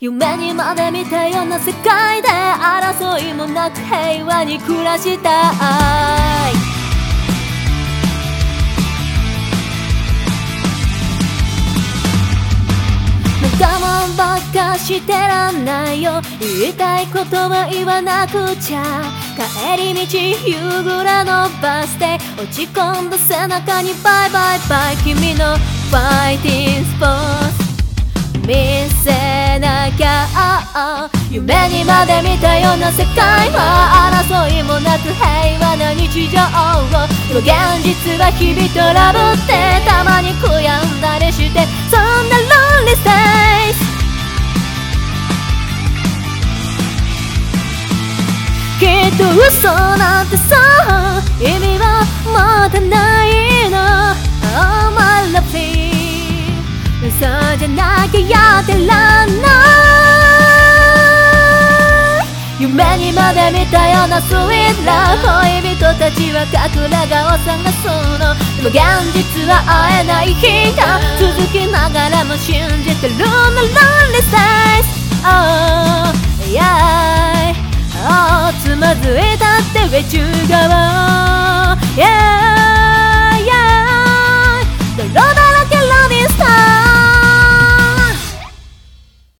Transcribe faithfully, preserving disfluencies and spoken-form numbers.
夢にまで見たような世界で争いもなく平和に暮らしたい。我慢ばっかしてらんないよ。言いたいことは言わなくちゃ。帰り道夕暮れのバスで落ち込んだ背中にバイバイバイ。君のファイティングスポーツ見せなきゃ。夢にまで見たような世界は争いもなく平和な日常を。でも現実は日々トラブってたまに悔やんだりして、そんなロンリーステイスきっと嘘なんてさ意味はまだないの。 Oh my lovely そうじゃなきゃやってらんない。夢にまで見たようなスイートラブ、恋人たちは隠れ家を探すの。でも現実は会えない日が続きながらも信じてるの。 Lonely Days Oh yeah Oh つまずいたって上中側